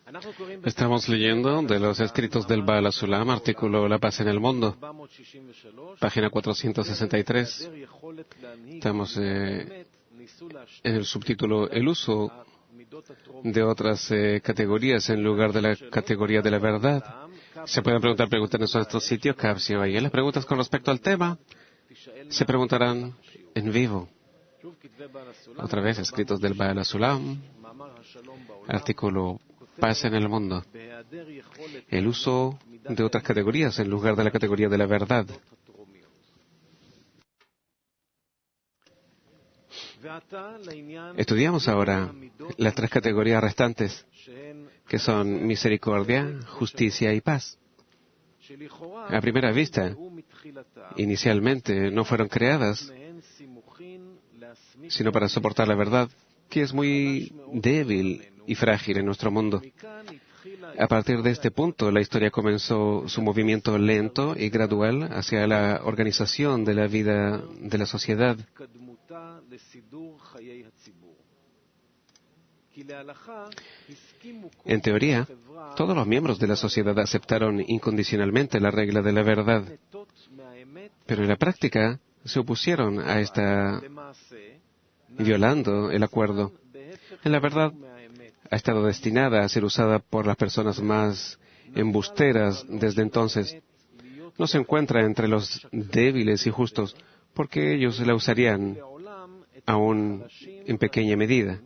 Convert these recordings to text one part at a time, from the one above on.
Estamos leyendo de los escritos del Baal HaSulam, artículo La paz en el mundo, página 463. Estamos en el subtítulo El uso de otras categorías en lugar de la categoría de la verdad. Se pueden preguntar preguntas en nuestro sitio, Capsio. Y las preguntas con respecto al tema se preguntarán en vivo. Otra vez, escritos del Baal HaSulam, artículo Paz en el mundo. El uso de otras categorías en lugar de la categoría de la verdad. Estudiamos ahora las tres categorías restantes, que son misericordia, justicia y paz. A primera vista, inicialmente no fueron creadas sino para soportar la verdad, que es muy débil y frágil en nuestro mundo. A partir de este punto, la historia comenzó su movimiento lento y gradual hacia la organización de la vida de la sociedad. En teoría, todos los miembros de la sociedad aceptaron incondicionalmente la regla de la verdad, pero en la práctica se opusieron a esta, violando el acuerdo. En la verdad, ha estado destinada a ser usada por las personas más embusteras desde entonces. No se encuentra entre los débiles y justos, porque ellos la usarían aún en pequeña medida.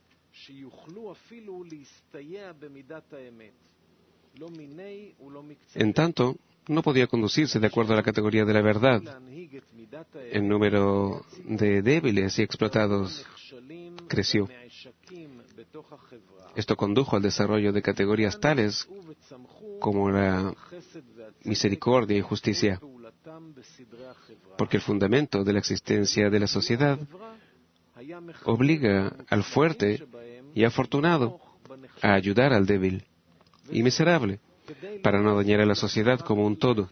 En tanto, no podía conducirse de acuerdo a la categoría de la verdad. El número de débiles y explotados creció. Esto condujo al desarrollo de categorías tales como la misericordia y justicia, porque el fundamento de la existencia de la sociedad obliga al fuerte y afortunado a ayudar al débil y miserable para no dañar a la sociedad como un todo.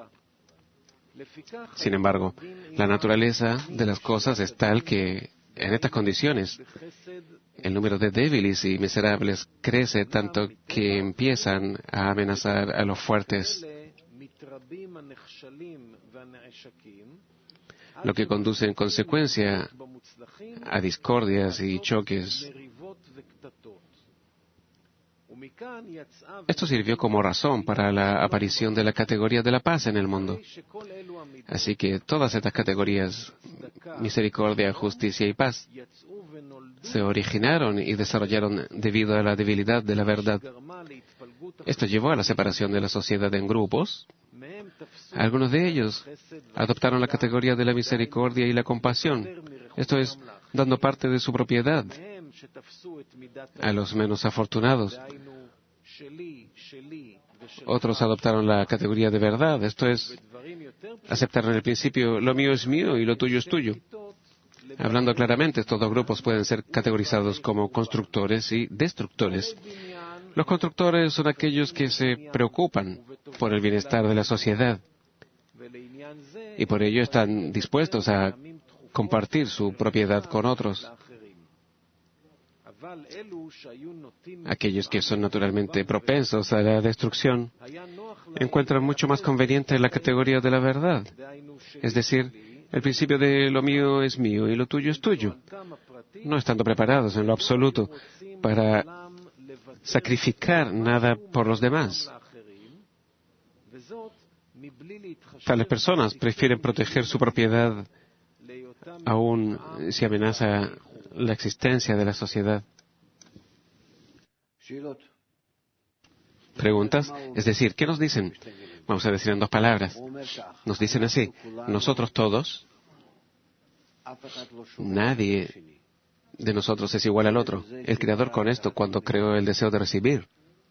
Sin embargo, la naturaleza de las cosas es tal que, en estas condiciones, el número de débiles y miserables crece tanto que empiezan a amenazar a los fuertes, lo que conduce en consecuencia a discordias y choques. Esto sirvió como razón para la aparición de la categoría de la paz en el mundo. Así que todas estas categorías, misericordia, justicia y paz, se originaron y desarrollaron debido a la debilidad de la verdad. Esto llevó a la separación de la sociedad en grupos. Algunos de ellos adoptaron la categoría de la misericordia y la compasión, esto es, dando parte de su propiedad a los menos afortunados. Otros adoptaron la categoría de verdad, esto es, aceptaron el principio, lo mío es mío y lo tuyo es tuyo. Hablando claramente, estos dos grupos pueden ser categorizados como constructores y destructores. Los constructores son aquellos que se preocupan por el bienestar de la sociedad y por ello están dispuestos a compartir su propiedad con otros. Aquellos que son naturalmente propensos a la destrucción encuentran mucho más conveniente la categoría de la verdad, es decir, el principio de lo mío es mío y lo tuyo es tuyo, no estando preparados en lo absoluto para sacrificar nada por los demás. Tales personas prefieren proteger su propiedad aun si amenaza la existencia de la sociedad. ¿Preguntas? Es decir, ¿qué nos dicen? Vamos a decir en dos palabras. Nos dicen así, nosotros todos, nadie de nosotros es igual al otro. El Creador con esto, cuando creó el deseo de recibir,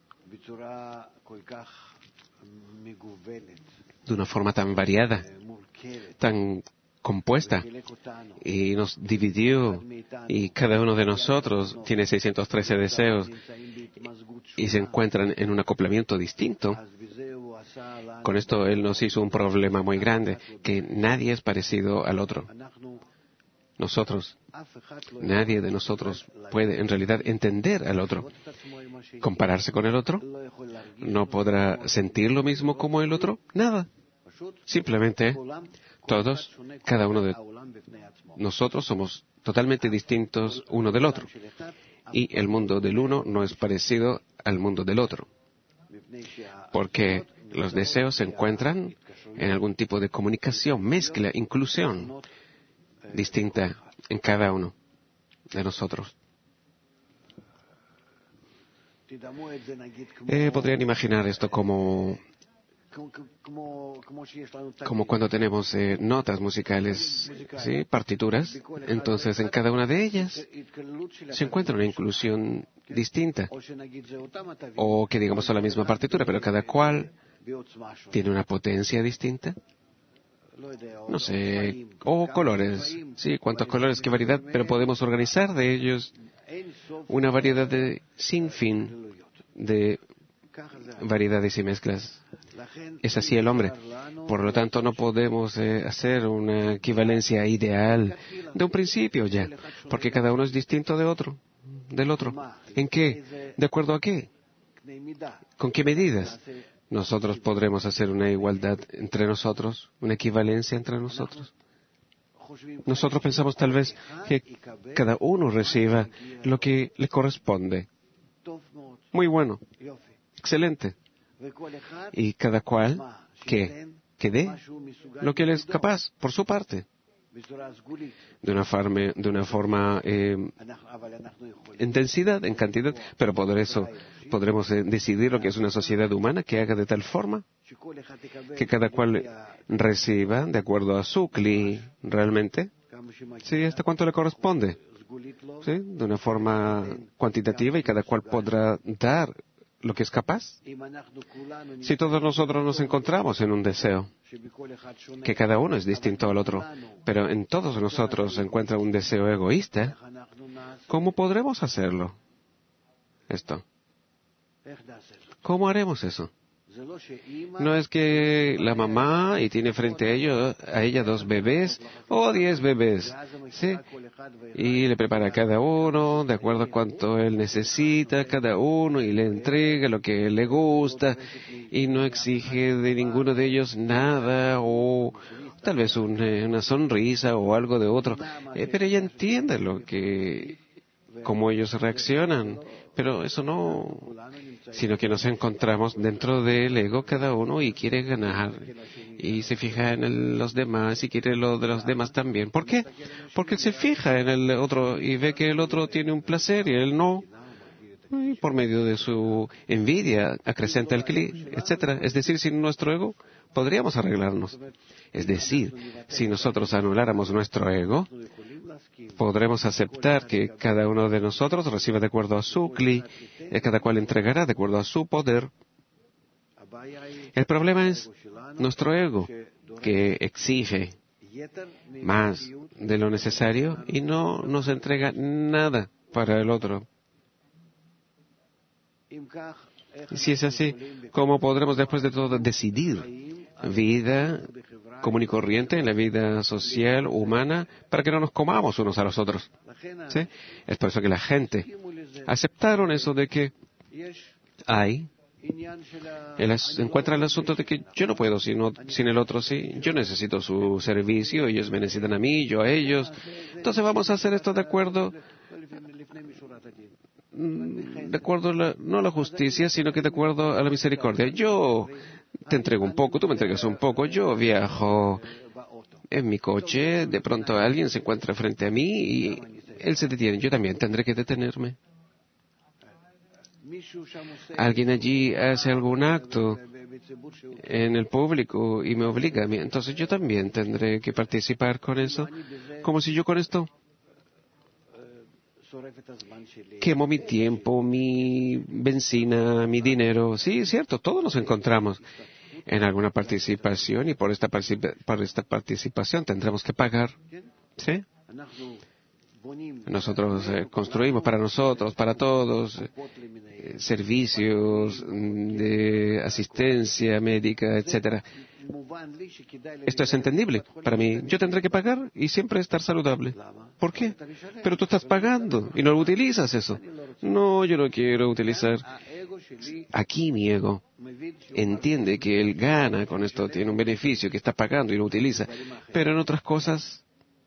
de una forma tan variada, tan compuesta, y nos dividió, y cada uno de nosotros tiene 613 deseos, y se encuentran en un acoplamiento distinto. Con esto Él nos hizo un problema muy grande, que nadie es parecido al otro. nosotros, nadie de nosotros puede en realidad entender al otro, compararse con el otro, no podrá sentir lo mismo como el otro, nada. Simplemente todos, cada uno de nosotros somos totalmente distintos uno del otro. Y el mundo del uno no es parecido al mundo del otro. Porque los deseos se encuentran en algún tipo de comunicación, mezcla, inclusión distinta en cada uno de nosotros. Podrían imaginar esto como cuando tenemos notas musicales, ¿sí? Partituras. Entonces, en cada una de ellas se encuentra una inclusión distinta. O que digamos son la misma partitura, pero cada cual tiene una potencia distinta. No sé, o colores, sí, cuántos colores, qué variedad, pero podemos organizar de ellos una variedad de sin fin de variedades y mezclas. Es así el hombre. Por lo tanto, no podemos hacer una equivalencia ideal de un principio ya, porque cada uno es distinto del otro. ¿En qué? ¿De acuerdo a qué? ¿Con qué medidas? Nosotros podremos hacer una igualdad entre nosotros, una equivalencia entre nosotros. Nosotros pensamos tal vez que cada uno reciba lo que le corresponde. Muy bueno. Excelente. Y cada cual que dé lo que él es capaz por su parte. De una forma intensidad, en cantidad, pero por eso podremos decidir lo que es una sociedad humana que haga de tal forma que cada cual reciba de acuerdo a su cli realmente, sí, hasta cuánto le corresponde, sí, de una forma cuantitativa y cada cual podrá dar lo que es capaz. Si todos nosotros nos encontramos en un deseo, que cada uno es distinto al otro, pero en todos nosotros se encuentra un deseo egoísta, ¿cómo podremos hacerlo? ¿Cómo haremos eso? No es que la mamá y tiene frente a ella 2 bebés o 10 bebés, ¿sí? Y le prepara a cada uno de acuerdo a cuánto él necesita, cada uno, y le entrega lo que le gusta y no exige de ninguno de ellos nada o tal vez una sonrisa o algo de otro. Pero ella entiende cómo ellos reaccionan. Pero eso no, sino que nos encontramos dentro del ego cada uno y quiere ganar y se fija en los demás y quiere lo de los demás también. ¿Por qué? Porque él se fija en el otro y ve que el otro tiene un placer y él no. Y por medio de su envidia acrecenta el cli, etcétera. Es decir, sin nuestro ego podríamos arreglarnos. Es decir, si nosotros anuláramos nuestro ego, podremos aceptar que cada uno de nosotros reciba de acuerdo a su cli, y cada cual entregará de acuerdo a su poder. El problema es nuestro ego, que exige más de lo necesario y no nos entrega nada para el otro. Y si es así, ¿cómo podremos después de todo decidir vida común y corriente en la vida social, humana, para que no nos comamos unos a los otros? ¿Sí? Es por eso que la gente aceptaron eso de que encuentra el asunto de que yo no puedo sin el otro, sí. Yo necesito su servicio, ellos me necesitan a mí, yo a ellos. Entonces vamos a hacer esto de acuerdo no a la justicia, sino que de acuerdo a la misericordia. Yo te entrego un poco, tú me entregas un poco, yo viajo en mi coche, de pronto alguien se encuentra frente a mí y él se detiene, yo también tendré que detenerme. Alguien allí hace algún acto en el público y me obliga a mí, entonces yo también tendré que participar con eso, como si yo con esto quemo mi tiempo, mi benzina, mi dinero. Sí, es cierto, todos nos encontramos en alguna participación y por esta participación tendremos que pagar. ¿Sí? Nosotros construimos para nosotros, para todos, servicios de asistencia médica, etcétera. Esto es entendible para mí. Yo tendré que pagar y siempre estar saludable. ¿Por qué? Pero tú estás pagando y no lo utilizas eso. No, yo no quiero utilizar. Aquí mi ego entiende que él gana con esto, tiene un beneficio, que está pagando y lo utiliza. Pero en otras cosas...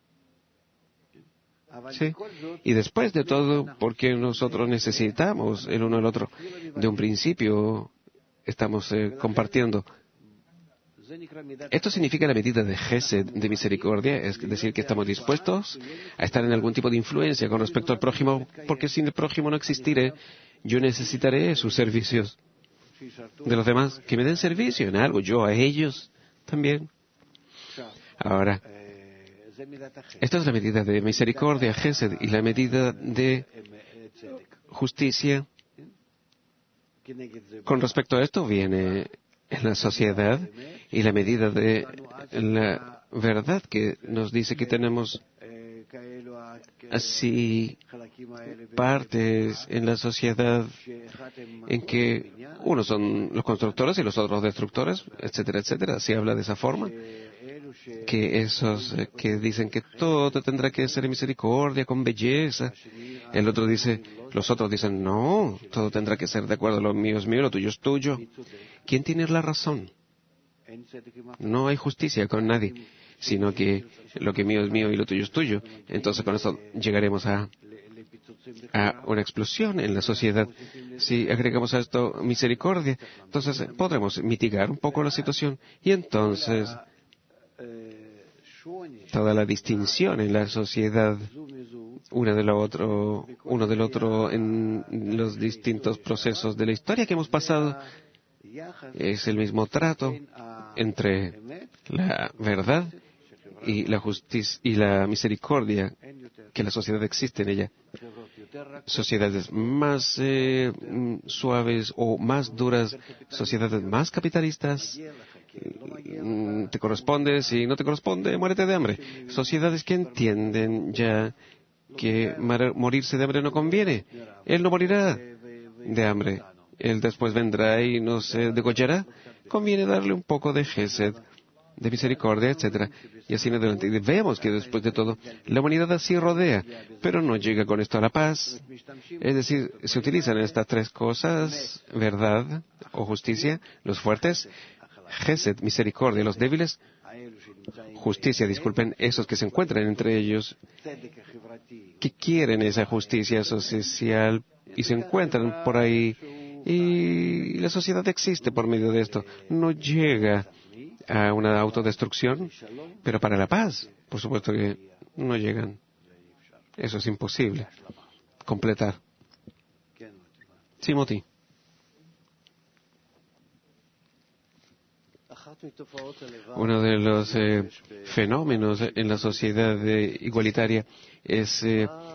Sí. Y después de todo, porque nosotros necesitamos el uno al otro. De un principio estamos compartiendo. Esto significa la medida de Gesed, de misericordia, es decir, que estamos dispuestos a estar en algún tipo de influencia con respecto al prójimo, porque sin el prójimo no existiré, yo necesitaré sus servicios de los demás, que me den servicio en algo, yo a ellos también. Ahora, esta es la medida de misericordia, Gesed, y la medida de justicia. Con respecto a esto viene en la sociedad y la medida de la verdad que nos dice que tenemos así partes en la sociedad en que unos son los constructores y los otros destructores, etcétera, etcétera. Se habla de esa forma. Que esos que dicen que todo tendrá que ser misericordia, con belleza. Los otros dicen, no, todo tendrá que ser de acuerdo, lo mío es mío, lo tuyo es tuyo. ¿Quién tiene la razón? No hay justicia con nadie, sino que lo que mío es mío y lo tuyo es tuyo. Entonces con eso llegaremos a una explosión en la sociedad. Si agregamos a esto misericordia, entonces podremos mitigar un poco la situación y entonces toda la distinción en la sociedad, uno del otro en los distintos procesos de la historia que hemos pasado, es el mismo trato entre la verdad y la justicia y la misericordia que la sociedad existe en ella. Sociedades más suaves o más duras, sociedades más capitalistas, te corresponde, si no te corresponde, muérete de hambre. Sociedades que entienden ya que morirse de hambre no conviene. Él no morirá de hambre. Él después vendrá y nos degollará. Conviene darle un poco de gesed, de misericordia, etcétera, y así en adelante. Y vemos que después de todo, la humanidad así rodea, pero no llega con esto a la paz. Es decir, se utilizan estas tres cosas, verdad o justicia, los fuertes, gesed, misericordia, los débiles, justicia, disculpen, esos que se encuentran entre ellos, que quieren esa justicia social y se encuentran por ahí. Y la sociedad existe por medio de esto. No llega a una autodestrucción, pero para la paz, por supuesto que no llegan. Eso es imposible. Completar. Timothy. Uno de los fenómenos en la sociedad igualitaria es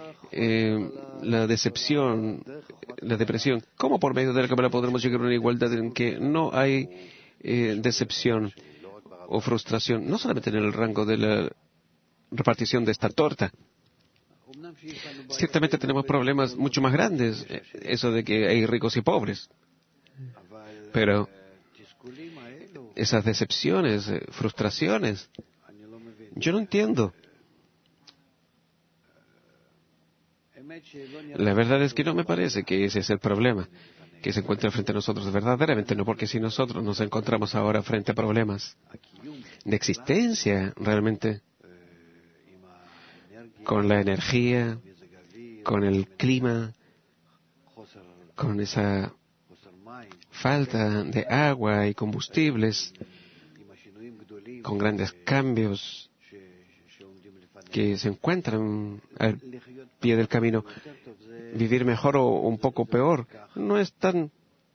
la decepción, la depresión. ¿Cómo por medio de la Cámara podremos llegar a una igualdad en que no hay decepción o frustración? No solamente en el rango de la repartición de esta torta. Ciertamente tenemos problemas mucho más grandes, eso de que hay ricos y pobres. Pero esas decepciones, frustraciones, yo no entiendo. La verdad es que no me parece que ese es el problema que se encuentra frente a nosotros. Verdaderamente no, porque si nosotros nos encontramos ahora frente a problemas de existencia, realmente, con la energía, con el clima, con esa falta de agua y combustibles, con grandes cambios que se encuentran al pie del camino, vivir mejor o un poco peor, no es tan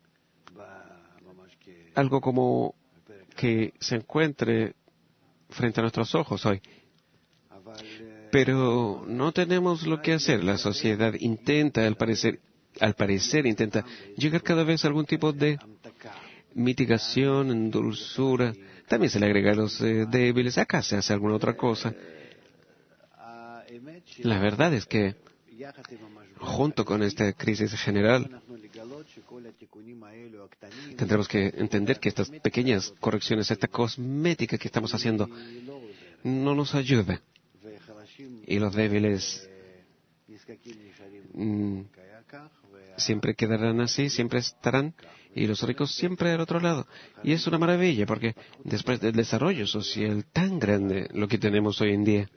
algo como que se encuentre frente a nuestros ojos hoy. Pero no tenemos lo que hacer. La sociedad intenta, al parecer intenta llegar cada vez a algún tipo de mitigación, dulzura. También se le agrega a los débiles. Acá se hace alguna otra cosa. La verdad es que, junto con esta crisis general, Tendremos que entender que estas pequeñas correcciones, esta cosmética que estamos haciendo, no nos ayuda. Y los débiles siempre quedarán así, siempre estarán, y los ricos siempre al otro lado. Y es una maravilla, porque después del desarrollo social tan grande, lo que tenemos hoy en día,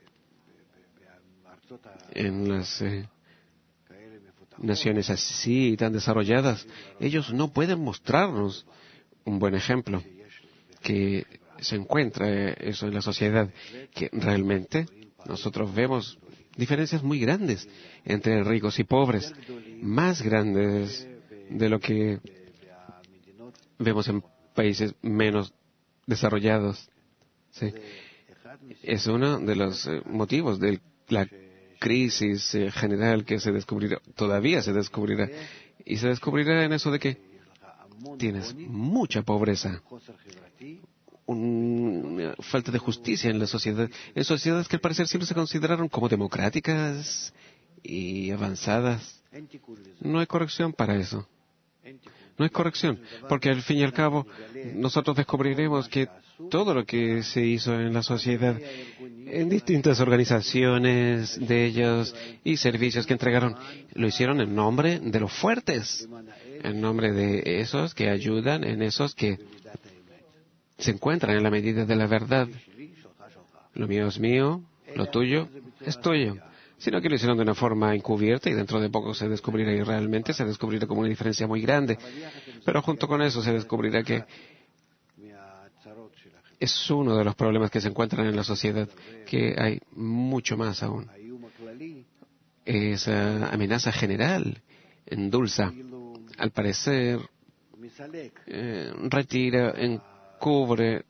en las naciones así, tan desarrolladas, ellos no pueden mostrarnos un buen ejemplo, que se encuentra eso en la sociedad, que realmente nosotros vemos diferencias muy grandes entre ricos y pobres, más grandes de lo que vemos en países menos desarrollados. Sí. Es uno de los motivos de la crisis general que se descubrirá, todavía se descubrirá, y se descubrirá en eso de que tienes mucha pobreza, una falta de justicia en la sociedad, en sociedades que al parecer siempre se consideraron como democráticas y avanzadas. No hay corrección para eso. No hay corrección, porque al fin y al cabo nosotros descubriremos que todo lo que se hizo en la sociedad, en distintas organizaciones de ellos y servicios que entregaron, lo hicieron en nombre de los fuertes, en nombre de esos que ayudan, en esos que se encuentran en la medida de la verdad. Lo mío es mío, lo tuyo es tuyo. Sino que lo hicieron de una forma encubierta y dentro de poco se descubrirá, y realmente se descubrirá como una diferencia muy grande. Pero junto con eso se descubrirá que es uno de los problemas que se encuentran en la sociedad, que hay mucho más aún. Esa amenaza general endulza, al parecer, retira, encubre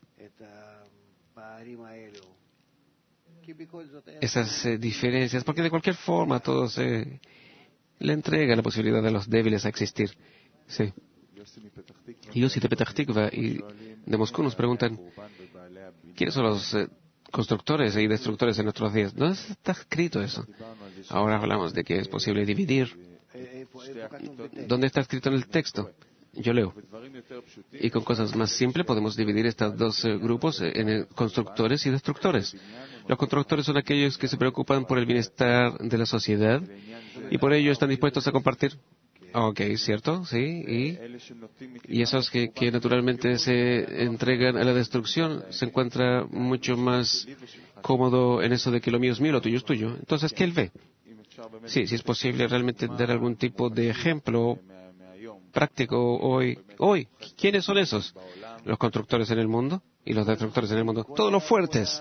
esas diferencias, porque de cualquier forma todo se le entrega la posibilidad a los débiles a existir. Sí. Yossi de Petah Tikva y de Moscú nos preguntan, ¿quiénes son los constructores y destructores en nuestros días? ¿Dónde está escrito eso? Ahora hablamos de que es posible dividir. ¿Dónde está escrito en el texto? Yo leo. Y con cosas más simples podemos dividir estos dos grupos en constructores y destructores. Los constructores son aquellos que se preocupan por el bienestar de la sociedad y por ello están dispuestos a compartir. Ok, ¿cierto? Sí. Y esos que naturalmente se entregan a la destrucción se encuentra mucho más cómodo en eso de que lo mío es mío, lo tuyo es tuyo. Entonces, ¿qué él ve? Sí, si es posible realmente dar algún tipo de ejemplo práctico hoy. ¿Quiénes son esos? Los constructores en el mundo y los destructores en el mundo. Todos los fuertes.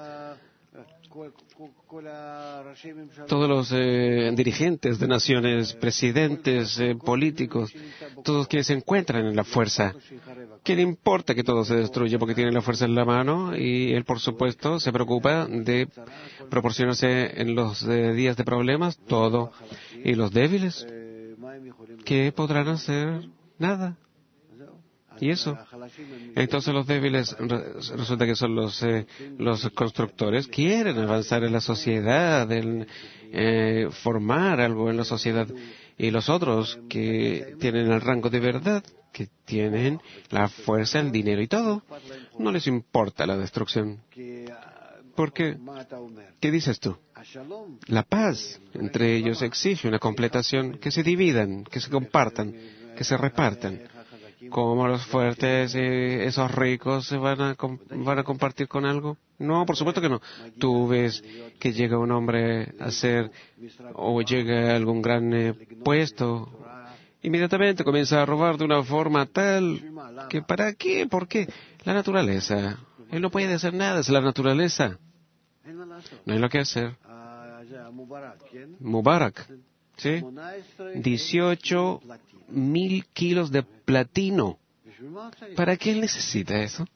Todos los dirigentes de naciones, presidentes, políticos, todos quienes se encuentran en la fuerza. ¿Qué le importa que todo se destruya porque tiene la fuerza en la mano? Y él, por supuesto, se preocupa de proporcionarse en los días de problemas todo. ¿Y los débiles? ¿Qué podrán hacer? Nada. ¿Y eso? Entonces los débiles resulta que son los constructores, quieren avanzar en la sociedad, formar algo en la sociedad. Y los otros que tienen el rango de verdad, que tienen la fuerza, el dinero y todo, no les importa la destrucción. ¿Por qué? ¿Qué dices tú? La paz entre ellos exige una completación, que se dividan, que se compartan, que se repartan. ¿Cómo los fuertes, esos ricos, se van a compartir con algo? No, por supuesto que no. Tú ves que llega un hombre a ser, o llega a algún gran puesto, inmediatamente comienza a robar de una forma tal que ¿para qué? ¿Por qué? La naturaleza. Él no puede hacer nada, es la naturaleza. No hay lo que hacer. Mubarak, ¿sí? 18.000 kilos de platino. ¿Para qué él necesita eso?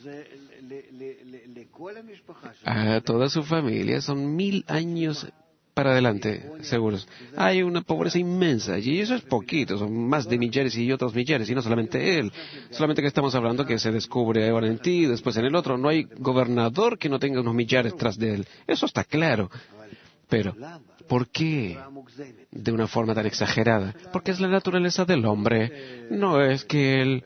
A toda su familia son 1000 años para adelante, seguros. Hay una pobreza inmensa, y eso es poquito, son más de millares y otros millares, y no solamente él. Solamente que estamos hablando que se descubre ahora en ti, después en el otro. No hay gobernador que no tenga unos millares tras de él. Eso está claro. Pero, ¿por qué de una forma tan exagerada? Porque es la naturaleza del hombre. No es que él,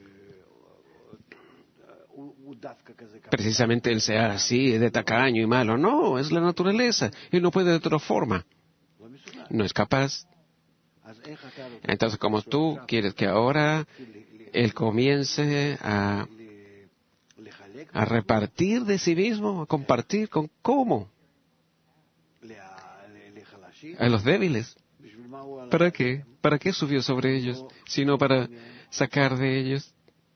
precisamente él sea así, de tacaño y malo. No, es la naturaleza. Él no puede de otra forma. No es capaz. Entonces, como tú quieres que ahora él comience a repartir de sí mismo, a compartir con cómo, a los débiles. ¿Para qué? ¿Para qué subió sobre ellos? Sino para sacar de ellos.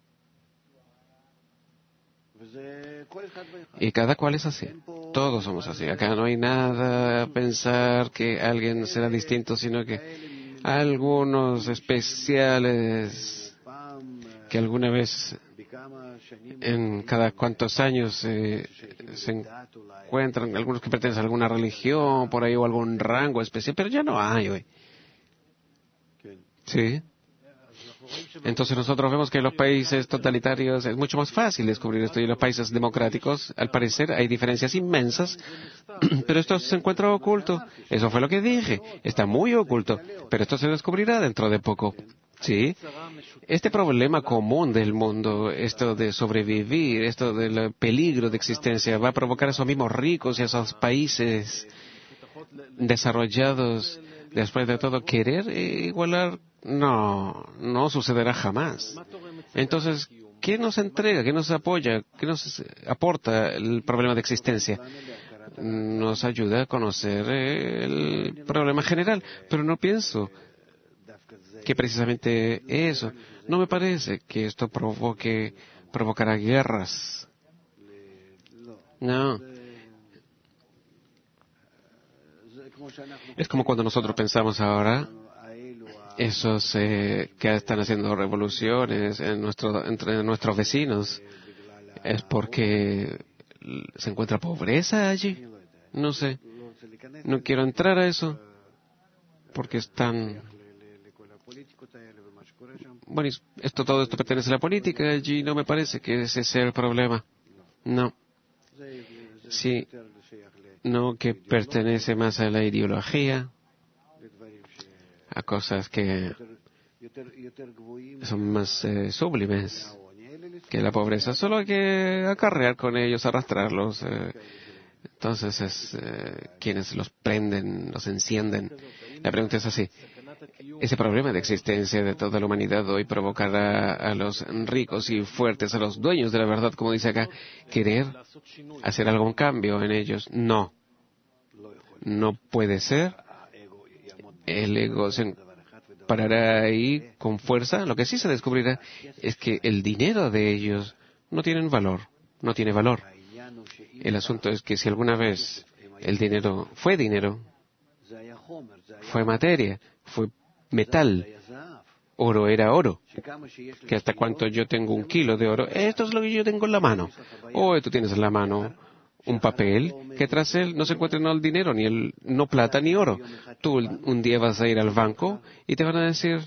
Y cada cual es así. Todos somos así. Acá no hay nada a pensar que alguien será distinto, sino que algunos especiales que alguna vez en cada cuantos años se encuentran, algunos que pertenecen a alguna religión por ahí o algún rango especial, pero ya no hay hoy. Sí. Entonces nosotros vemos que en los países totalitarios es mucho más fácil descubrir esto y en los países democráticos, al parecer, hay diferencias inmensas, pero esto se encuentra oculto. Eso fue lo que dije. Está muy oculto, pero esto se descubrirá dentro de poco. Sí. Este problema común del mundo, esto de sobrevivir, esto del peligro de existencia, va a provocar a esos mismos ricos y a esos países desarrollados, después de todo, querer igualar. No sucederá jamás. Entonces, ¿qué nos entrega? ¿Qué nos apoya? ¿Qué nos aporta el problema de existencia? Nos ayuda a conocer el problema general, pero no pienso que precisamente eso. No me parece que esto provocará guerras. No. Es como cuando nosotros pensamos ahora, esos que están haciendo revoluciones entre nuestros vecinos, ¿es porque se encuentra pobreza allí? No sé. No quiero entrar a eso, porque están... Bueno, todo esto pertenece a la política, allí no me parece que ese sea el problema. No. Sí, no, que pertenece más a la ideología, a cosas que son más sublimes que la pobreza. Solo hay que acarrear con ellos, arrastrarlos. Entonces es quienes los prenden, los encienden. La pregunta es así. Ese problema de existencia de toda la humanidad hoy provocará a los ricos y fuertes, a los dueños de la verdad, como dice acá, querer hacer algún cambio en ellos. No. No puede ser. El ego se parará ahí con fuerza. Lo que sí se descubrirá es que el dinero de ellos no tiene valor. No tiene valor. El asunto es que si alguna vez el dinero, fue materia, fue metal, oro era oro, que hasta cuánto yo tengo 1 kilo de oro, esto es lo que yo tengo en la mano. O tú tienes en la mano un papel que tras él no se encuentra no el dinero, no plata ni oro. Tú un día vas a ir al banco y te van a decir,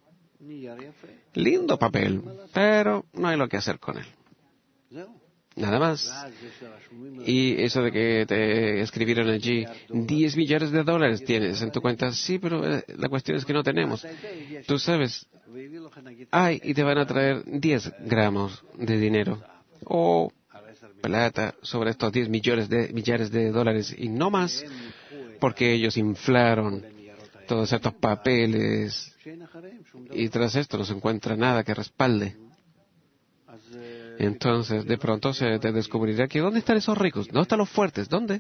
lindo papel, pero no hay lo que hacer con él. Nada más. Y eso de que te escribieron allí, 10 millones de dólares tienes en tu cuenta. Sí, pero la cuestión es que no tenemos. Tú sabes, y te van a traer 10 gramos de dinero. O plata sobre estos 10 millares de dólares y no más, porque ellos inflaron todos estos papeles y tras esto no se encuentra nada que respalde. Entonces, de pronto se te descubrirá que ¿dónde están esos ricos? ¿Dónde están los fuertes? ¿Dónde?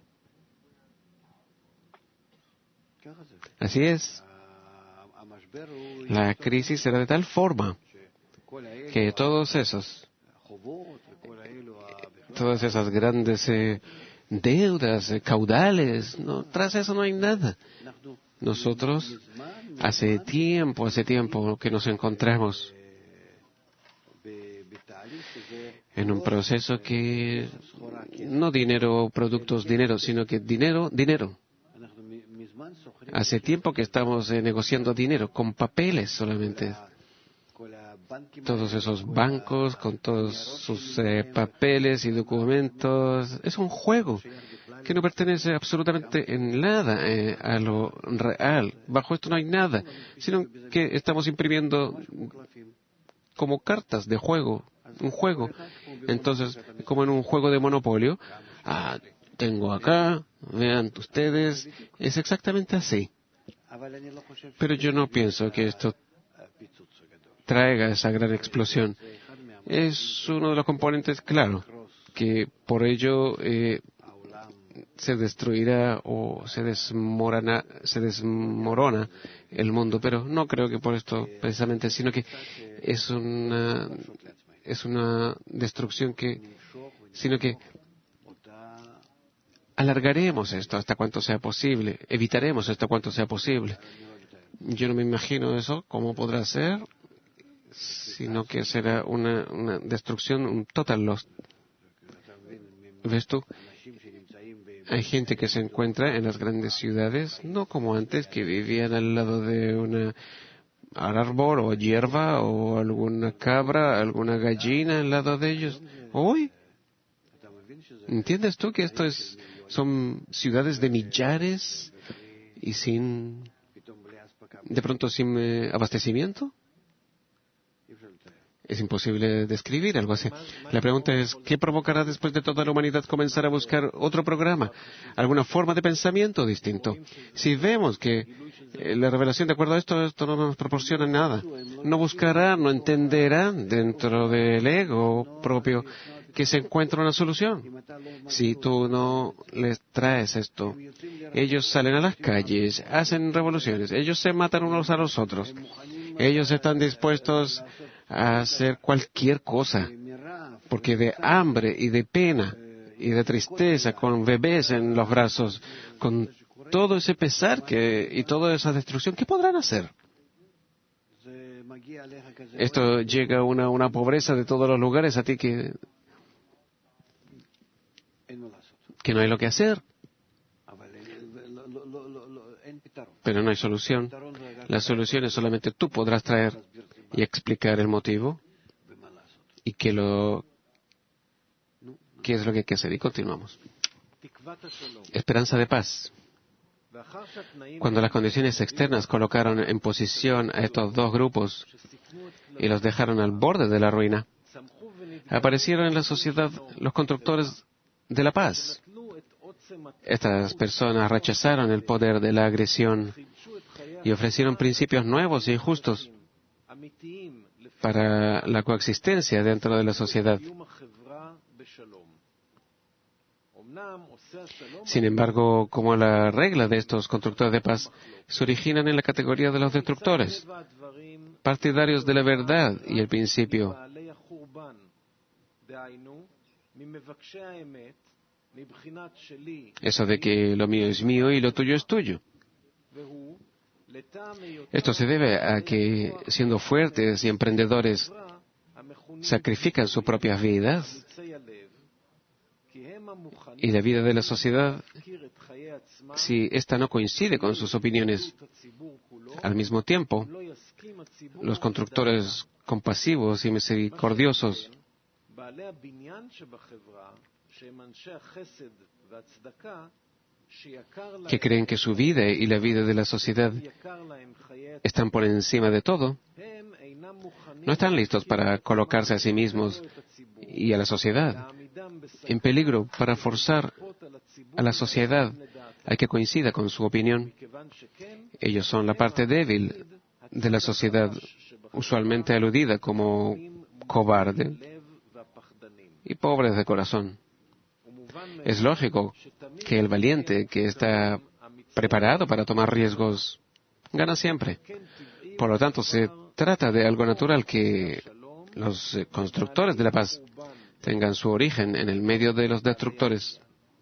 Así es. La crisis será de tal forma que todas esas grandes deudas, caudales, tras eso no hay nada. Nosotros hace tiempo que nos encontramos en un proceso que no dinero, productos, dinero, sino que dinero. Hace tiempo que estamos negociando dinero con papeles solamente. Todos esos bancos con todos sus papeles y documentos. Es un juego que no pertenece absolutamente en nada a lo real. Bajo esto no hay nada, sino que estamos imprimiendo como cartas de juego, un juego. Entonces, como en un juego de monopolio, tengo acá, vean ustedes, es exactamente así. Pero yo no pienso que esto traiga esa gran explosión. Es uno de los componentes, claro, que por ello se destruirá o se desmorona el mundo, pero no creo que por esto precisamente, sino que es una destrucción sino que alargaremos esto hasta cuanto sea posible, evitaremos esto cuanto sea posible. Yo no me imagino eso, cómo podrá ser, sino que será una destrucción, un total loss. ¿Ves tú? Hay gente que se encuentra en las grandes ciudades, no como antes, que vivían al lado de un árbol o hierba o alguna cabra, alguna gallina al lado de ellos. Hoy, ¿entiendes tú que son ciudades de millares y de pronto sin abastecimiento? Es imposible describir algo así. La pregunta es, ¿qué provocará después de toda la humanidad comenzar a buscar otro programa? ¿Alguna forma de pensamiento distinto? Si vemos que la revelación de acuerdo a esto no nos proporciona nada, no buscarán, no entenderán dentro del ego propio que se encuentra una solución. Si tú no les traes esto, ellos salen a las calles, hacen revoluciones, ellos se matan unos a los otros, ellos están dispuestos a hacer cualquier cosa, porque de hambre y de pena y de tristeza, con bebés en los brazos, con todo ese pesar y toda esa destrucción, ¿qué podrán hacer? Esto llega a una pobreza de todos los lugares a ti que no hay lo que hacer. Pero no hay solución. La solución es solamente tú podrás traer y explicar el motivo y qué es lo que hay que hacer. Y continuamos. Esperanza de paz. Cuando las condiciones externas colocaron en posición a estos dos grupos y los dejaron al borde de la ruina, aparecieron en la sociedad los constructores de la paz. Estas personas rechazaron el poder de la agresión y ofrecieron principios nuevos y justos para la coexistencia dentro de la sociedad. Sin embargo, como la regla de estos constructores de paz se originan en la categoría de los destructores, partidarios de la verdad y el principio, eso de que lo mío es mío y lo tuyo es tuyo. Esto se debe a que, siendo fuertes y emprendedores, sacrifican sus propias vidas y la vida de la sociedad, si ésta no coincide con sus opiniones. Al mismo tiempo, los constructores compasivos y misericordiosos que creen que su vida y la vida de la sociedad están por encima de todo, no están listos para colocarse a sí mismos y a la sociedad en peligro para forzar a la sociedad a que coincida con su opinión. Ellos son la parte débil de la sociedad, usualmente aludida como cobarde y pobres de corazón. Es lógico que el valiente, que está preparado para tomar riesgos, gana siempre. Por lo tanto, se trata de algo natural que los constructores de la paz tengan su origen en el medio de los destructores.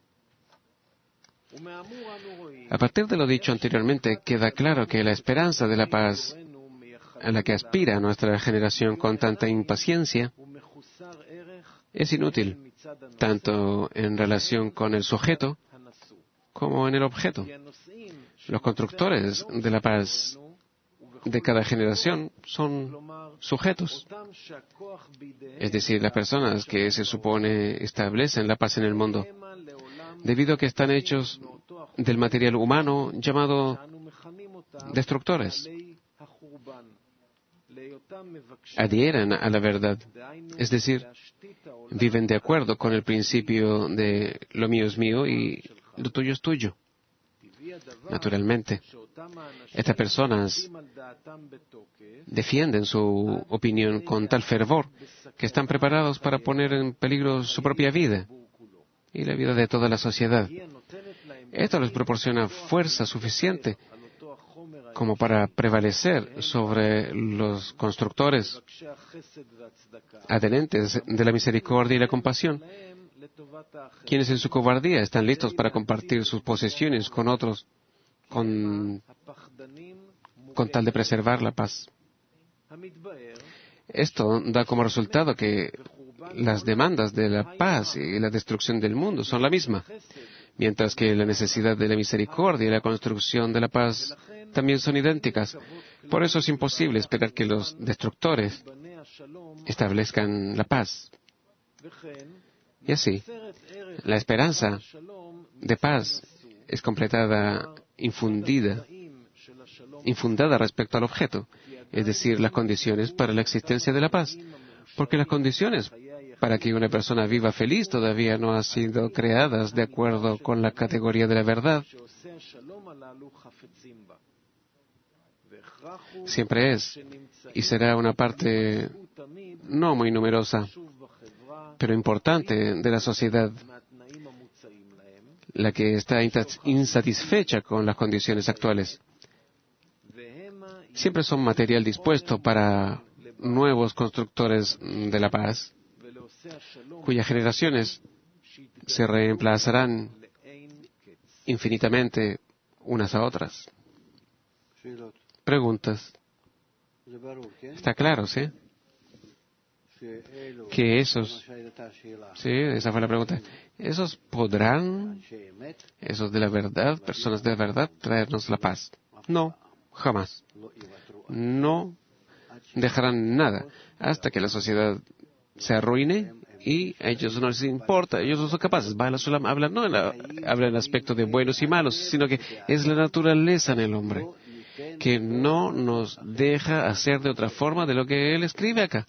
A partir de lo dicho anteriormente, queda claro que la esperanza de la paz a la que aspira nuestra generación con tanta impaciencia es inútil, tanto en relación con el sujeto como en el objeto. Los constructores de la paz de cada generación son sujetos, es decir, las personas que se supone establecen la paz en el mundo. debido a que están hechos del material humano llamado destructores. Adhieren a la verdad, es decir, viven de acuerdo con el principio de lo mío es mío y lo tuyo es tuyo. Naturalmente, estas personas defienden su opinión con tal fervor que están preparados para poner en peligro su propia vida y la vida de toda la sociedad. Esto les proporciona fuerza suficiente como para prevalecer sobre los constructores adherentes de la misericordia y la compasión, quienes en su cobardía están listos para compartir sus posesiones con otros con tal de preservar la paz. Esto da como resultado que las demandas de la paz y la destrucción del mundo son la misma, mientras que la necesidad de la misericordia y la construcción de la paz también son idénticas. Por eso es imposible esperar que los destructores establezcan la paz. Y así, la esperanza de paz es completada, infundada respecto al objeto, es decir, las condiciones para la existencia de la paz, porque las condiciones para que una persona viva feliz todavía no han sido creadas de acuerdo con la categoría de la verdad. Siempre es y será una parte no muy numerosa, pero importante de la sociedad, la que está insatisfecha con las condiciones actuales. Siempre son material dispuesto para nuevos constructores de la paz, cuyas generaciones se reemplazarán infinitamente unas a otras. Preguntas. Está claro, ¿sí? Que esos, sí, esa fue la pregunta. ¿Esos podrán, esos de la verdad, personas de la verdad, traernos la paz? No, jamás. No dejarán nada hasta que la sociedad se arruine y a ellos no les importa, ellos no son capaces. Baal HaSulam habla no habla en el aspecto de buenos y malos, sino que es la naturaleza en el hombre, que no nos deja hacer de otra forma de lo que él escribe acá.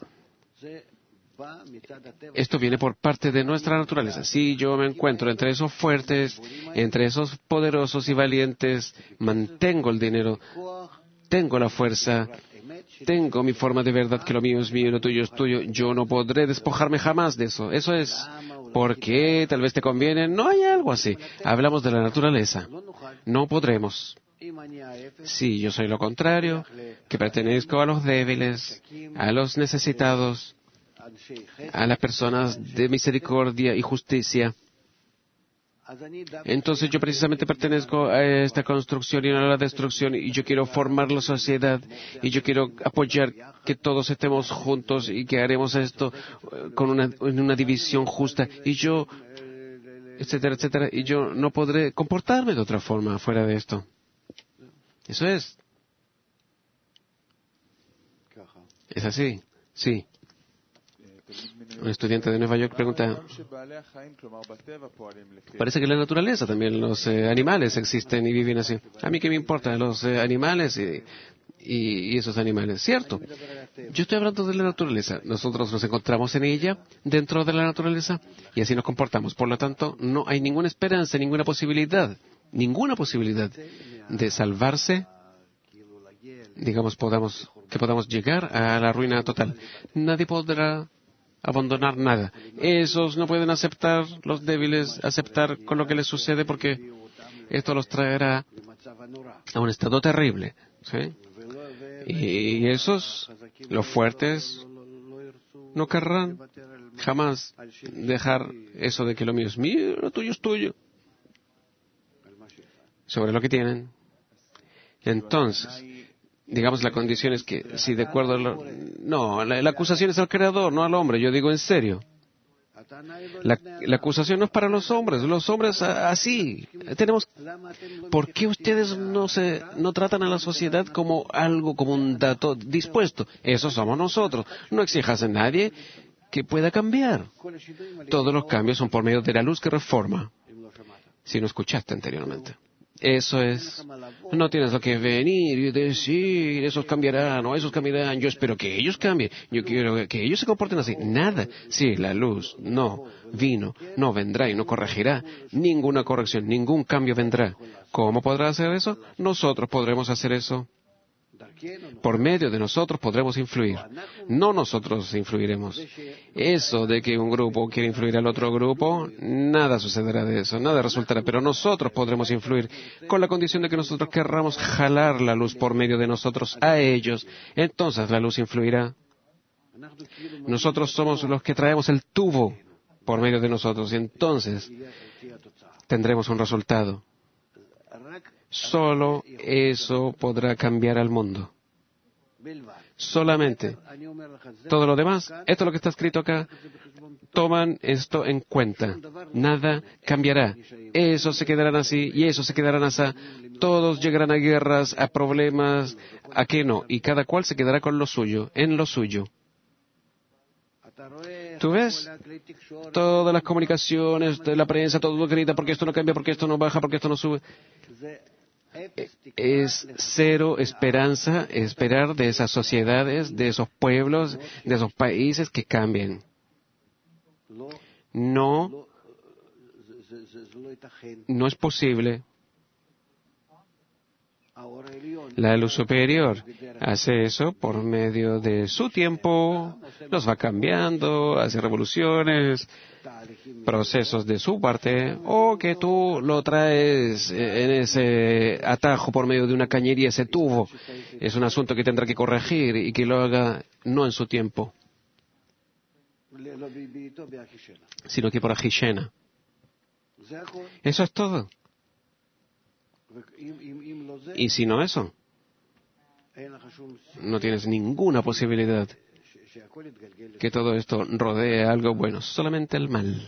Esto viene por parte de nuestra naturaleza. Si yo me encuentro entre esos fuertes, entre esos poderosos y valientes, mantengo el dinero, tengo la fuerza, tengo mi forma de verdad, que lo mío es mío y lo tuyo es tuyo, yo no podré despojarme jamás de eso. Eso es porque tal vez te conviene. No hay algo así. Hablamos de la naturaleza. No podremos. Si yo soy lo contrario, que pertenezco a los débiles, a los necesitados, a las personas de misericordia y justicia, entonces yo precisamente pertenezco a esta construcción y no a la destrucción, y yo quiero formar la sociedad, y yo quiero apoyar que todos estemos juntos y que haremos esto en una división justa, y yo, etcétera, etcétera, y yo no podré comportarme de otra forma fuera de esto. Eso es. ¿Es así? Sí. Un estudiante de Nueva York pregunta, parece que en la naturaleza también los animales existen y viven así. ¿A mí qué me importa los animales y esos animales? Cierto. Yo estoy hablando de la naturaleza. Nosotros nos encontramos en ella, dentro de la naturaleza, y así nos comportamos. Por lo tanto, no hay ninguna esperanza, ninguna posibilidad de salvarse, digamos, que podamos llegar a la ruina total. Nadie podrá abandonar nada. Esos no pueden aceptar, los débiles, aceptar con lo que les sucede, porque esto los traerá a un estado terrible, ¿sí? Y esos, los fuertes, no querrán jamás dejar eso de que lo mío es mío, lo tuyo es tuyo, sobre lo que tienen. Entonces, digamos, la condición es que, si de acuerdo la acusación es al Creador, no al hombre. Yo digo en serio. La acusación no es para los hombres así. ¿Por qué ustedes no tratan a la sociedad como algo, como un dato dispuesto? Eso somos nosotros. No exijas a nadie que pueda cambiar. Todos los cambios son por medio de la luz que reforma. si no escuchaste anteriormente. Eso es. No tienes lo que venir y decir, esos cambiarán o esos cambiarán. Yo espero que ellos cambien. Yo quiero que ellos se comporten así. Nada. Sí, la luz no vino, no vendrá y no corregirá. Ninguna corrección, ningún cambio vendrá. ¿Cómo podrá hacer eso? Nosotros podremos hacer eso. Por medio de nosotros podremos influir. No nosotros influiremos. Eso de que un grupo quiere influir al otro grupo, nada sucederá de eso, nada resultará. Pero nosotros podremos influir con la condición de que nosotros querramos jalar la luz por medio de nosotros a ellos. Entonces la luz influirá. Nosotros somos los que traemos el tubo por medio de nosotros. Y entonces tendremos un resultado. Solo eso podrá cambiar al mundo. Solamente. Todo lo demás, esto es lo que está escrito acá, toman esto en cuenta. Nada cambiará. Eso se quedarán así y eso se quedarán así. Todos llegarán a guerras, a problemas, a que no. Y cada cual se quedará con lo suyo, en lo suyo. ¿Tú ves? Todas las comunicaciones de la prensa, todo lo que grita, porque esto no cambia, porque esto no baja, porque esto no sube. Es cero esperanza esperar de esas sociedades, de esos pueblos, de esos países que cambien. No es posible. La luz superior hace eso por medio de su tiempo, los va cambiando, hace revoluciones, procesos de su parte, o que tú lo traes en ese atajo por medio de una cañería, ese tubo. Es un asunto que tendrá que corregir y que lo haga no en su tiempo, sino que por Ajishena. Eso es todo. Y si no eso, no tienes ninguna posibilidad que todo esto rodee algo bueno, solamente el mal.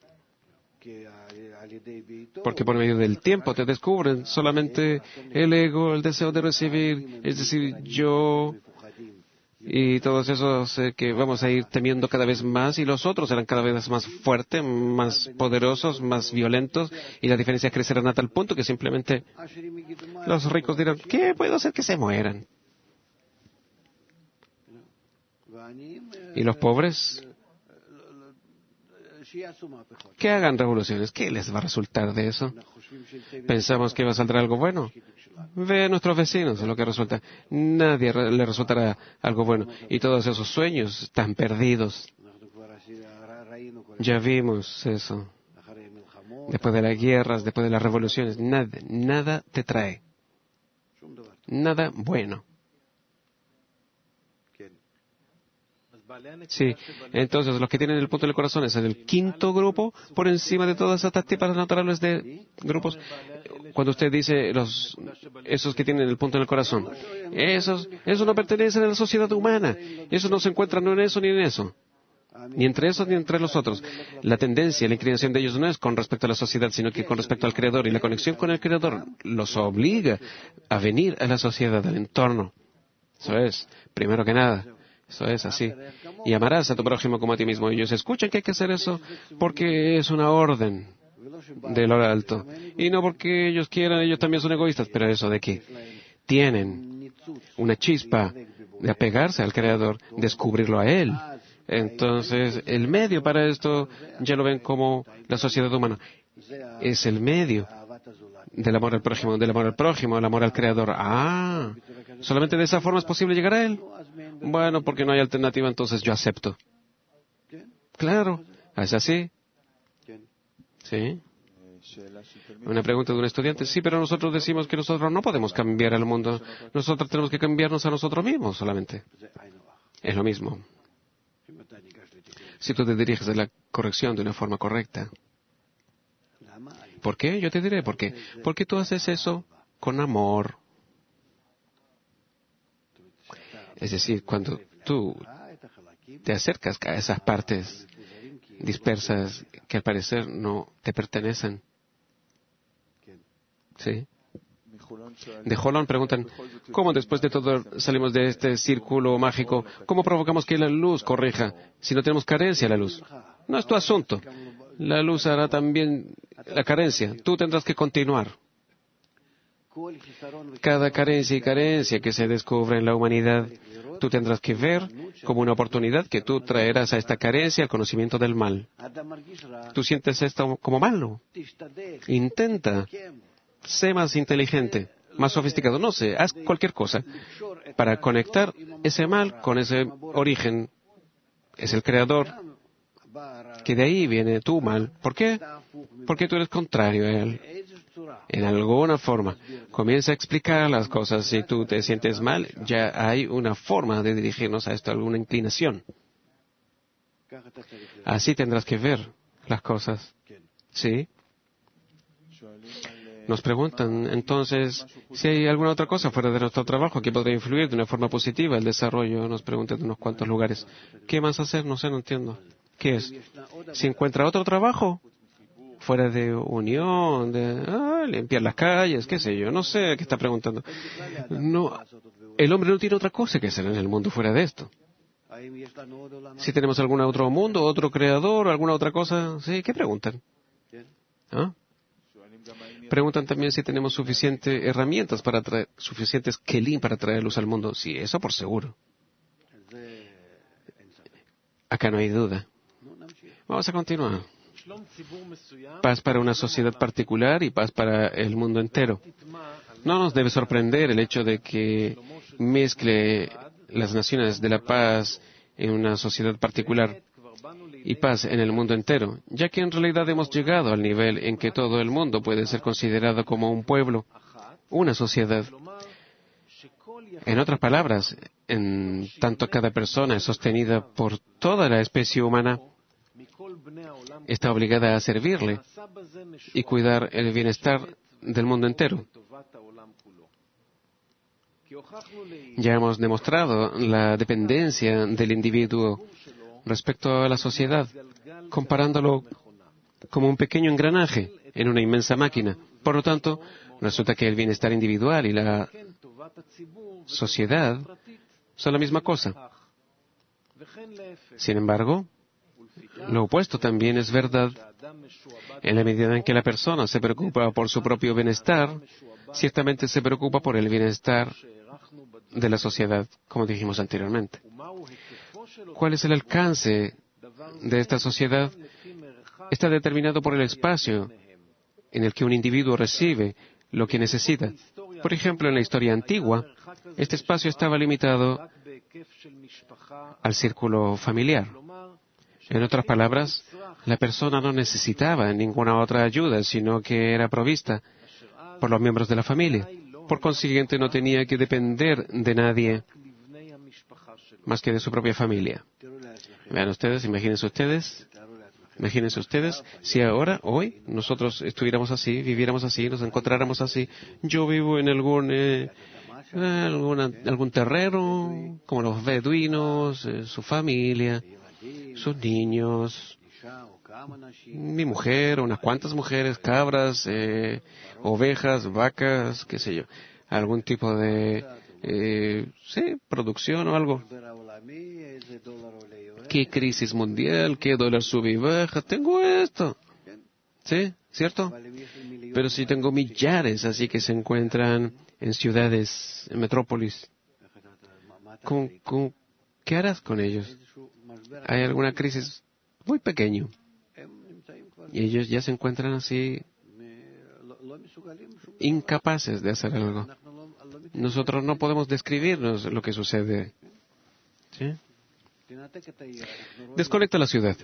Porque por medio del tiempo te descubren solamente el ego, el deseo de recibir, es decir, yo, y todos esos que vamos a ir temiendo cada vez más, y los otros serán cada vez más fuertes, más poderosos, más violentos, y las diferencias crecerán a tal punto que simplemente los ricos dirán, ¿qué puedo hacer que se mueran? Y los pobres, que hagan revoluciones. ¿Qué les va a resultar de eso? ¿Pensamos que va a saldrá algo bueno? Ve a nuestros vecinos lo que resulta. Nadie le resultará algo bueno. Y todos esos sueños están perdidos. Ya vimos eso. Después de las guerras, después de las revoluciones, nada te trae. Nada bueno. Sí, entonces los que tienen el punto del corazón es el quinto grupo, por encima de todas estas tipas naturales de grupos. Cuando usted dice esos que tienen el punto en el corazón, esos no pertenecen a la sociedad humana. Esos no se encuentran no en eso ni en eso. Ni entre esos ni entre los otros. La tendencia, la inclinación de ellos no es con respecto a la sociedad, sino que con respecto al Creador. Y la conexión con el Creador los obliga a venir a la sociedad, al entorno. Eso es, primero que nada. Eso es así. Y amarás a tu prójimo como a ti mismo. Ellos escuchan que hay que hacer eso porque es una orden de lo alto. Y no porque ellos quieran, ellos también son egoístas. Pero eso de que tienen una chispa de apegarse al Creador, descubrirlo a Él. Entonces, el medio para esto ya lo ven como la sociedad humana. Es el medio del amor al prójimo, el amor al Creador. ¿Solamente de esa forma es posible llegar a Él? Bueno, porque no hay alternativa, entonces yo acepto. Claro, ¿es así? ¿Sí? Una pregunta de un estudiante. Sí, pero nosotros decimos que nosotros no podemos cambiar al mundo. Nosotros tenemos que cambiarnos a nosotros mismos solamente. Es lo mismo. Si tú te diriges a la corrección de una forma correcta. ¿Por qué? Yo te diré por qué. Porque tú haces eso con amor. Es decir, cuando tú te acercas a esas partes dispersas que al parecer no te pertenecen. ¿Sí? De Jolón preguntan, ¿cómo después de todo salimos de este círculo mágico? ¿Cómo provocamos que la luz corrija si no tenemos carencia de la luz? No es tu asunto. La luz hará también la carencia. Tú tendrás que continuar. Cada carencia y carencia que se descubre en la humanidad, tú tendrás que ver como una oportunidad que tú traerás a esta carencia el conocimiento del mal. ¿Tú sientes esto como malo? Intenta. Sé más inteligente, más sofisticado. No sé, haz cualquier cosa para conectar ese mal con ese origen. Es el creador, que de ahí viene tu mal. ¿Por qué? Porque tú eres contrario a él. En alguna forma, comienza a explicar las cosas. Si tú te sientes mal, ya hay una forma de dirigirnos a esto, alguna inclinación. Así tendrás que ver las cosas. ¿Sí? Nos preguntan entonces si hay alguna otra cosa fuera de nuestro trabajo que podría influir de una forma positiva el desarrollo. Nos preguntan de unos cuantos lugares. ¿Qué más hacer? No sé, no entiendo. ¿Qué es? Si encuentra otro trabajo fuera de unión, de limpiar las calles, qué sé yo, no sé qué está preguntando. No, el hombre no tiene otra cosa que hacer en el mundo fuera de esto. Si tenemos algún otro mundo, otro creador, alguna otra cosa, ¿sí? ¿Qué preguntan? ¿Ah? Preguntan también si tenemos suficientes herramientas para traer, suficientes kelim para traer luz al mundo. Sí, eso por seguro. Acá no hay duda. Vamos a continuar. Paz para una sociedad particular y paz para el mundo entero. No nos debe sorprender el hecho de que mezcle las naciones de la paz en una sociedad particular y paz en el mundo entero, ya que en realidad hemos llegado al nivel en que todo el mundo puede ser considerado como un pueblo, una sociedad. En otras palabras, en tanto cada persona es sostenida por toda la especie humana, está obligada a servirle y cuidar el bienestar del mundo entero. Ya hemos demostrado la dependencia del individuo respecto a la sociedad, comparándolo como un pequeño engranaje en una inmensa máquina. Por lo tanto, resulta que el bienestar individual y la sociedad son la misma cosa. Sin embargo, lo opuesto también es verdad. En la medida en que la persona se preocupa por su propio bienestar, ciertamente se preocupa por el bienestar de la sociedad, como dijimos anteriormente. ¿Cuál es el alcance de esta sociedad? Está determinado por el espacio en el que un individuo recibe lo que necesita. Por ejemplo, en la historia antigua, este espacio estaba limitado al círculo familiar. En otras palabras, la persona no necesitaba ninguna otra ayuda, sino que era provista por los miembros de la familia. Por consiguiente, no tenía que depender de nadie más que de su propia familia. Vean ustedes, imagínense ustedes, si ahora, hoy, nosotros estuviéramos así, viviéramos así, nos encontráramos así. Yo vivo en algún terreno, como los beduinos, su familia, sus niños, mi mujer, unas cuantas mujeres, cabras, ovejas, vacas, qué sé yo, algún tipo de producción o algo. ¿Qué crisis mundial? ¿Qué dólar sube y baja? Tengo esto. ¿Sí? ¿Cierto? Pero si tengo millares así que se encuentran en ciudades, en metrópolis, ¿qué harás con ellos? Hay alguna crisis muy pequeña y ellos ya se encuentran así incapaces de hacer algo. Nosotros no podemos describirnos lo que sucede. ¿Sí? Desconecta la ciudad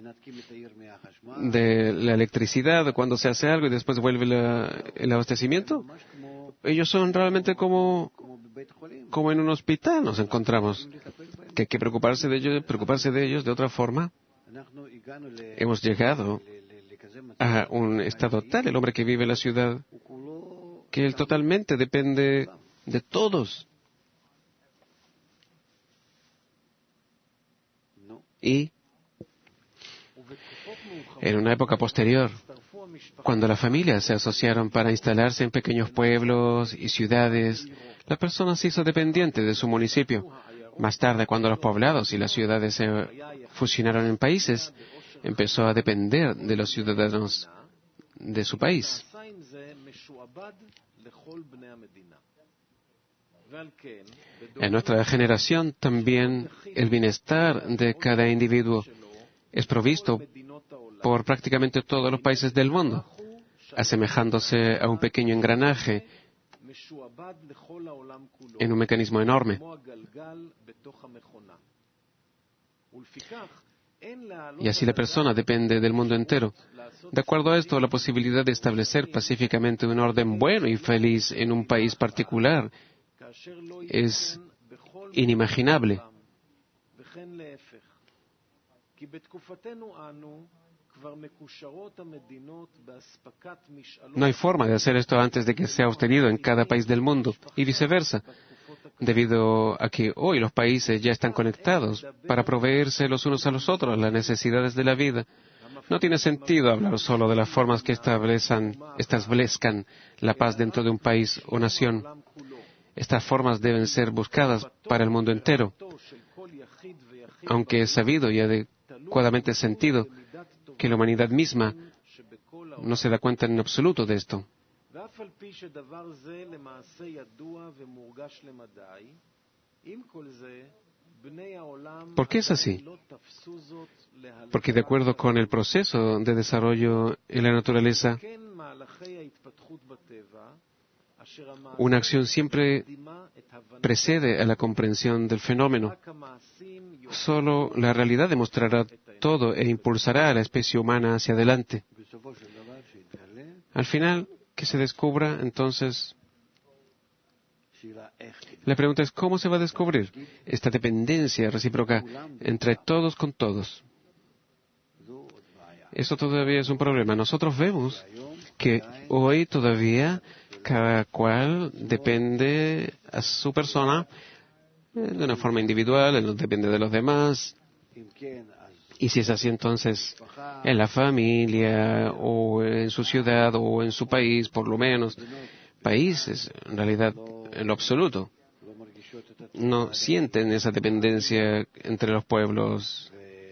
de la electricidad cuando se hace algo y después vuelve el abastecimiento. Ellos son realmente como en un hospital nos encontramos. Que hay que preocuparse de ellos de otra forma. Hemos llegado a un estado tal, el hombre que vive en la ciudad, que él totalmente depende de todos. Y en una época posterior, cuando las familias se asociaron para instalarse en pequeños pueblos y ciudades, la persona se hizo dependiente de su municipio. Más tarde, cuando los poblados y las ciudades se fusionaron en países, empezó a depender de los ciudadanos de su país. En nuestra generación también el bienestar de cada individuo es provisto por prácticamente todos los países del mundo, asemejándose a un pequeño engranaje en un mecanismo enorme. Y así la persona depende del mundo entero. De acuerdo a esto, la posibilidad de establecer pacíficamente un orden bueno y feliz en un país particular es inimaginable. No hay forma de hacer esto antes de que sea obtenido en cada país del mundo, y viceversa, debido a que hoy los países ya están conectados para proveerse los unos a los otros las necesidades de la vida. No tiene sentido hablar solo de las formas que establezcan la paz dentro de un país o nación. Estas formas deben ser buscadas para el mundo entero, aunque es sabido y adecuadamente sentido que la humanidad misma no se da cuenta en absoluto de esto. ¿Por qué es así? Porque de acuerdo con el proceso de desarrollo en la naturaleza, una acción siempre precede a la comprensión del fenómeno. Solo la realidad demostrará todo e impulsará a la especie humana hacia adelante. Al final, que se descubra, entonces, la pregunta es, ¿cómo se va a descubrir esta dependencia recíproca entre todos con todos? Eso todavía es un problema. Nosotros vemos que hoy todavía cada cual depende a su persona de una forma individual, él no depende de los demás. Y si es así, entonces, en la familia, o en su ciudad, o en su país, por lo menos, países, en realidad, en lo absoluto, no sienten esa dependencia entre los pueblos.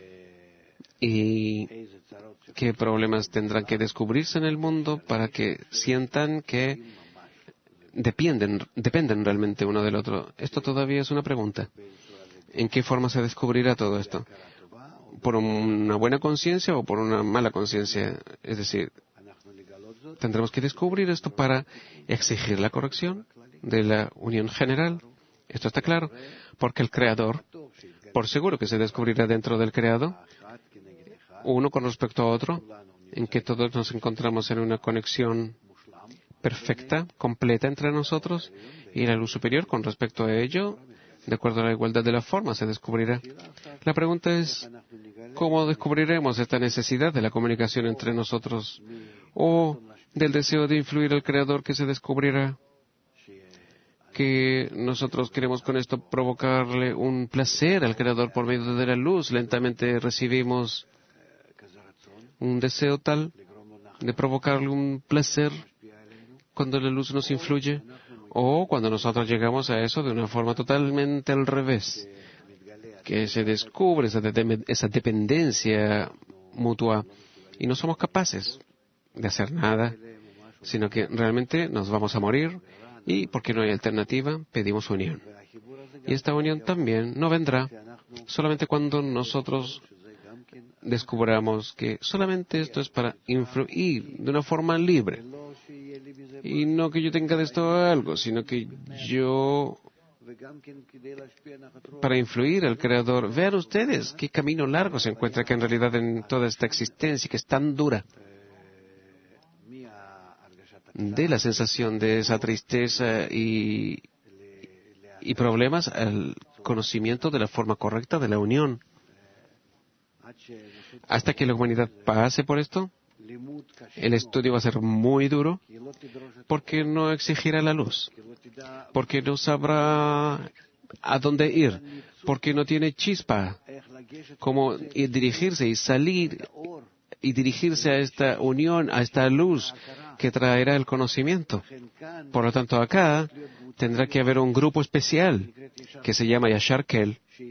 ¿Y qué problemas tendrán que descubrirse en el mundo para que sientan que dependen realmente uno del otro? Esto todavía es una pregunta. ¿En qué forma se descubrirá todo esto? ¿Por una buena conciencia o por una mala conciencia? Es decir, tendremos que descubrir esto para exigir la corrección de la unión general. Esto está claro, porque el Creador, por seguro que se descubrirá dentro del Creado, uno con respecto a otro, en que todos nos encontramos en una conexión perfecta, completa entre nosotros, y la luz superior con respecto a ello, de acuerdo a la igualdad de la forma, se descubrirá. La pregunta es, ¿cómo descubriremos esta necesidad de la comunicación entre nosotros o del deseo de influir al Creador que se descubrirá? Que nosotros queremos con esto provocarle un placer al Creador por medio de la luz. Lentamente recibimos un deseo tal de provocarle un placer cuando la luz nos influye, o cuando nosotros llegamos a eso de una forma totalmente al revés, que se descubre esa dependencia mutua y no somos capaces de hacer nada, sino que realmente nos vamos a morir y, porque no hay alternativa, pedimos unión. Y esta unión también no vendrá solamente cuando nosotros descubramos que solamente esto es para influir de una forma libre. Y no que yo tenga de esto algo, sino que yo, para influir al Creador, vean ustedes qué camino largo se encuentra que en realidad en toda esta existencia que es tan dura, de la sensación de esa tristeza y problemas al conocimiento de la forma correcta de la unión. Hasta que la humanidad pase por esto, el estudio va a ser muy duro, porque no exigirá la luz, porque no sabrá a dónde ir, porque no tiene chispa, cómo dirigirse y salir y dirigirse a esta unión, a esta luz que traerá el conocimiento. Por lo tanto, acá tendrá que haber un grupo especial que se llama Yashar Kel,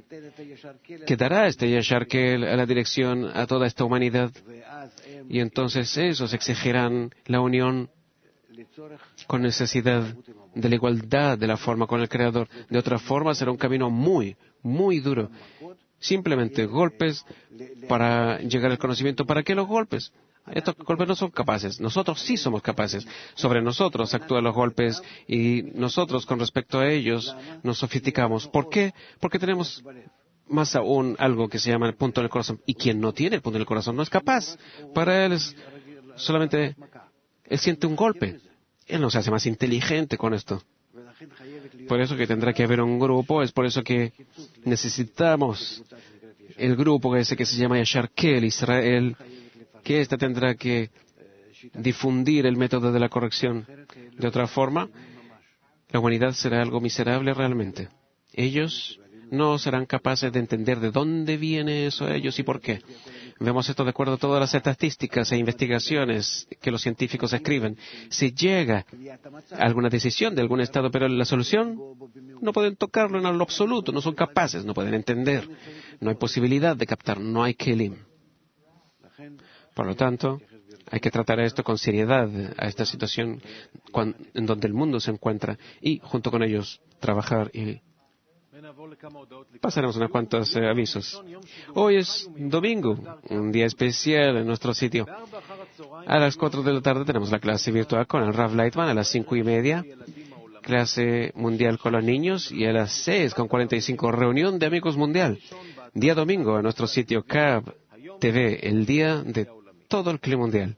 que dará este Yashar Kel a la dirección a toda esta humanidad. Y entonces esos exigirán la unión con necesidad de la igualdad de la forma con el Creador. De otra forma será un camino muy, muy duro. Simplemente golpes para llegar al conocimiento. ¿Para qué los golpes? Estos golpes no son capaces. Nosotros sí somos capaces. Sobre nosotros actúan los golpes y nosotros con respecto a ellos nos sofisticamos. ¿Por qué? Porque tenemos más aún algo que se llama el punto del corazón. Y quien no tiene el punto del corazón no es capaz. Para él es solamente, él siente un golpe. Él no se hace más inteligente con esto. Por eso que tendrá que haber un grupo, es por eso que necesitamos el grupo ese que se llama Yashar Kel Israel, que éste tendrá que difundir el método de la corrección. De otra forma, la humanidad será algo miserable realmente. Ellos no serán capaces de entender de dónde viene eso a ellos y por qué. Vemos esto de acuerdo a todas las estadísticas e investigaciones que los científicos escriben. Si llega a alguna decisión de algún estado, pero la solución no pueden tocarlo en lo absoluto, no son capaces, no pueden entender, no hay posibilidad de captar, no hay kelim. Por lo tanto, hay que tratar esto con seriedad, a esta situación en donde el mundo se encuentra, y junto con ellos trabajar y pasaremos unos cuantos avisos. Hoy es domingo, un día especial en nuestro sitio. A las 4 de la tarde tenemos la clase virtual con el Rav Leitman, a las 5:30, clase mundial con los niños, y a las 6:45, reunión de amigos mundial. Día domingo en nuestro sitio CAB TV, el día de todo el clima mundial.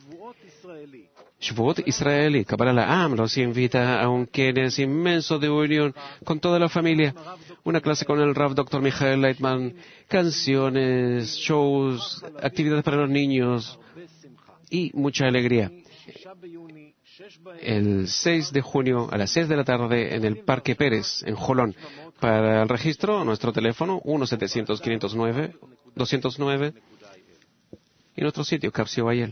Shvuot israelí, Kabbalah La'am los invita a un kenes inmenso de unión con toda la familia. Una clase con el Rav Dr. Michael Leitman, canciones, shows, actividades para los niños y mucha alegría. El 6 de junio a las 6 de la tarde en el Parque Pérez, en Jolón. Para el registro, nuestro teléfono 1-700-509-209 y nuestro sitio, Capsio Bayel.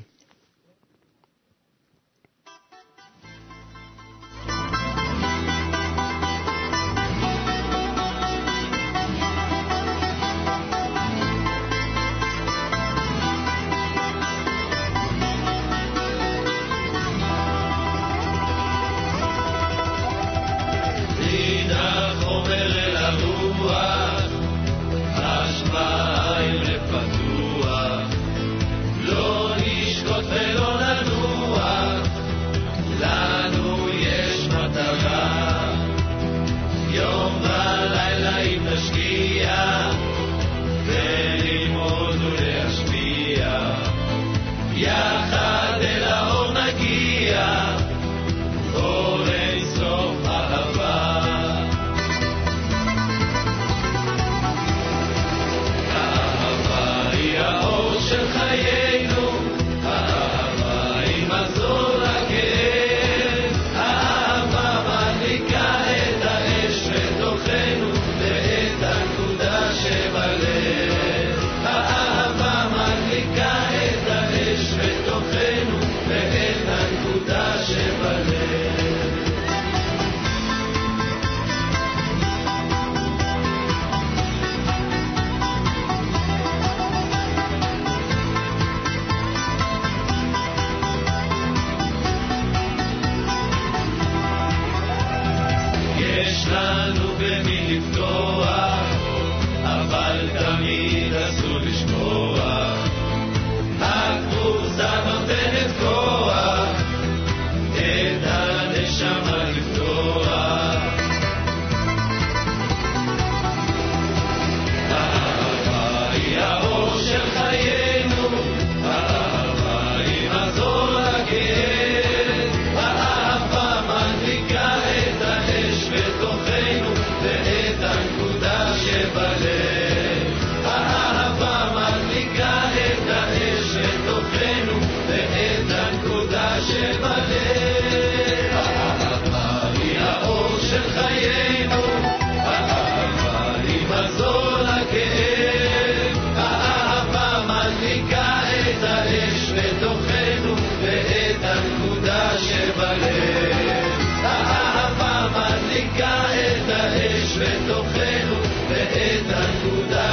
האהבה מדליקה את האש בתוכנו ואת הנקודה